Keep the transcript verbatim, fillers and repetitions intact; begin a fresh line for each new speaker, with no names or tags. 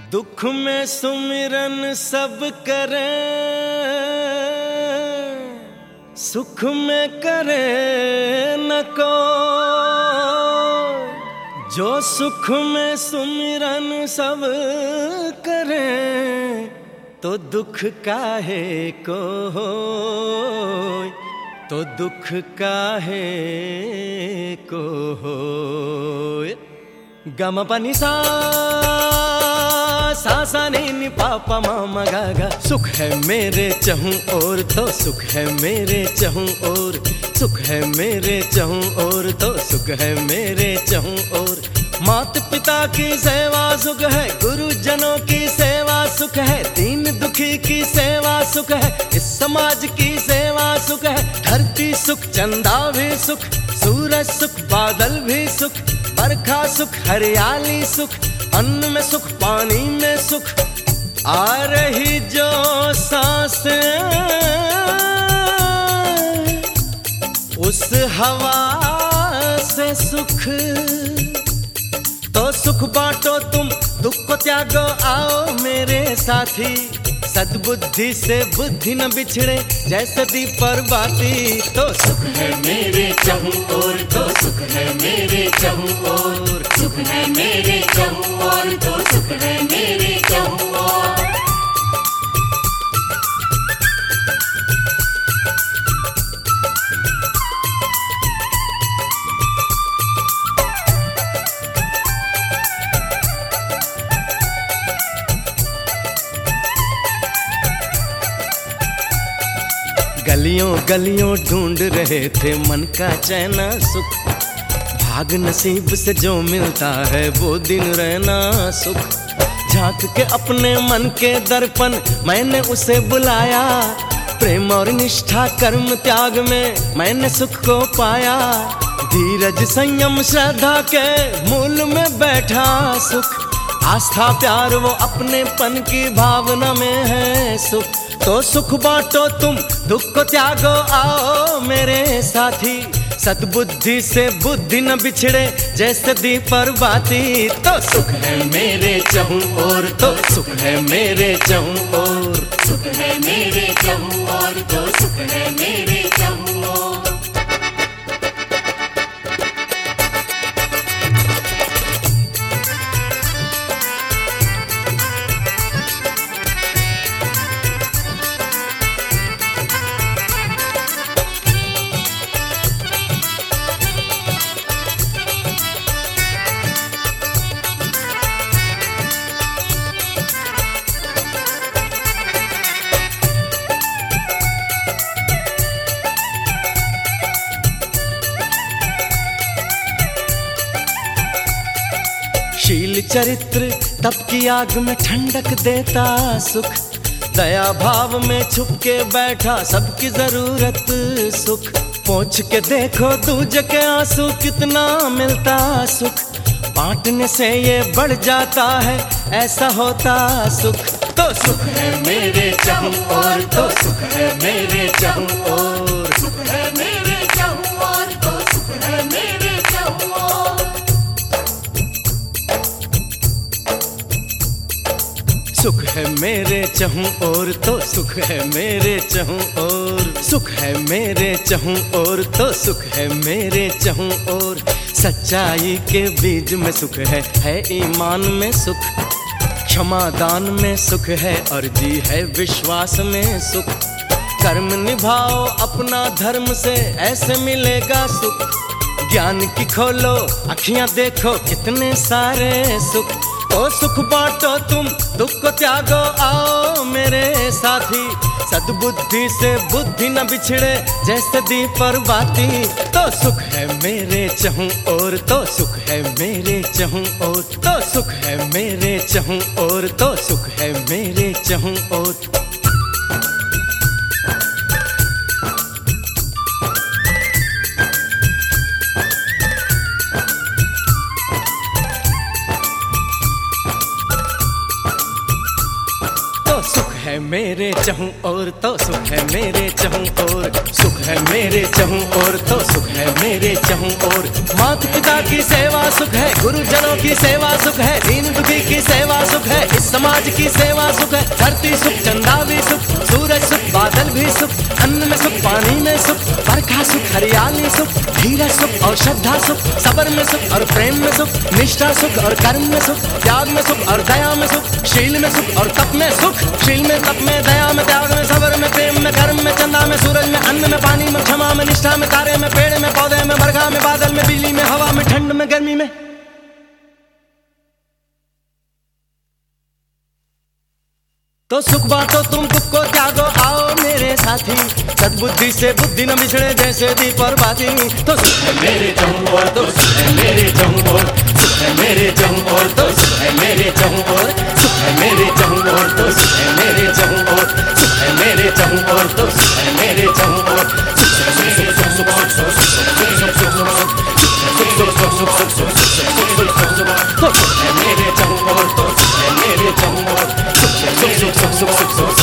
दुख में सुमिरन सब करें, सुख में करे न को। जो सुख में सुमिरन सब करें, तो दुख काहे को होय, तो दुख काहे को होय। गम पनि सा सा सा नी नी पा पा मा मा गा गा। सुख है मेरे चहूं और तो सुख है मेरे चहूं और, सुख है मेरे चहूं और तो सुख है मेरे चहूं और। मात पिता की सेवा सुख है, गुरुजनों की सेवा सुख है, दीन दुखी की सेवा सुख है, इस समाज की सेवा सुख है। धरती सुख चंदा भी सुख, सूरज सुख बादल भी सुख, बरखा सुख हरियाली सुख, अन्न में सुख पानी में सुख। आ रही जो सांसें उस हवा से सुख, तो सुख बांटो तुम दुख को त्यागो आओ मेरे साथी। सद्बुद्धि से बुद्धि न बिछड़े जैसे दीप पर बाती। तो सुख है मेरे चहूं और, तो सुख है मेरे चहूं और,
सुख है मेरे चहूं और, तो सुख है मेरे चहूं और।
गलियों गलियों ढूंढ रहे थे मन का चैन सुख, भाग नसीब से जो मिलता है वो दिन रहना सुख। झांक के अपने मन के दर्पण मैंने उसे बुलाया, प्रेम और निष्ठा कर्म त्याग में मैंने सुख को पाया। धीरज संयम श्रद्धा के मूल में बैठा सुख, आस्था प्यार वो अपनेपन की भावना में है सुख। तो सुख बांटो तुम दुख को त्यागो आओ मेरे साथी। सद्बुद्धि से बुद्धि न बिछड़े जैसे दीप पर बाती। तो सुख है मेरे चहूं और, तो सुख है मेरे चहूं और,
सुख है मेरे चहूं और, तो सुख है मेरे चहूं और।
शील चरित्र तप की आग में ठंडक देता सुख, दया भाव में छुप के बैठा सबकी जरूरत सुख। पहुँच के देखो दूजे के आंसू कितना मिलता सुख, बांटने से ये बढ़ जाता है ऐसा होता सुख। तो सुख है मेरे चहूं और, तो सुख है मेरे चहूं और,
सुख है मेरे चहूं और, तो सुख है मेरे चहूं और।
सुख है मेरे चहूं और, तो सुख है मेरे चहूं और, सुख है मेरे चहूं और, तो सुख है मेरे चहूं और। सच्चाई के बीज में सुख है, है ईमान में सुख, क्षमा दान में सुख है और जी है विश्वास में सुख। कर्म निभाओ अपना धर्म से ऐसे मिलेगा सुख, ज्ञान की खोलो अखियां देखो कितने सारे सुख। तो सुख बांटो तुम दुख को त्यागो आओ मेरे साथी। सद्बुद्धि से बुद्धि न बिछड़े जैसे दीप पर बाती। तो सुख है मेरे चहूं और, तो सुख है मेरे चहूं और, तो सुख है मेरे चहूं और, तो सुख है मेरे चहूं और। सुख है मेरे चहूं और, तो सुख है मेरे चहूं और, सुख है मेरे चहूं और, तो सुख है मेरे चहूं और। माता पिता की सेवा सुख है, गुरुजनों की सेवा सुख है, दीन दुखी की सेवा सुख है इस समाज की सेवा सुख है, धरती सुख चंदा भी सुख, सूरज सुख बादल भी सुख, अन्न में सुख पानी में सुख, बरखा सुख हरियाली सुख, धीरज सुख और श्रद्धा सुख, सबर में सुख और प्रेम में सुख, निष्ठा सुख और कर्म में सुख, त्याग में सुख और दया में सुख, शील में सुख और तप में सुख, शील में तप में दया में त्याग में सबर में प्रेम में कर्म में चंदा में सूरज में अन्न में पानी में क्षमा में निष्ठा में तारे में पेड़ में पौधे में बरखा में बादल में बिजली में हवा में ठंड में गर्मी में। तो सुख बांटो तुम दुख को त्यागो आओ मेरे साथी, सद्बुद्धि से बुद्धि न बिछड़े जैसे दीप और बाती। तो सुख है मेरे चहुं ओर, तो सुख है मेरे चहुं ओर, सुख है मेरे चहुं ओर, तो सुख है मेरे चहुं ओर, सुख है मेरे चहुं ओर, तो सुख है मेरे चहुं ओर, सुख है मेरे चहुं ओर, तो सुख है मेरे चहुं ओर, सुख सुख सुख सुख सुख सुख सुख सुख सुख सुख सुख सुख सुख सुख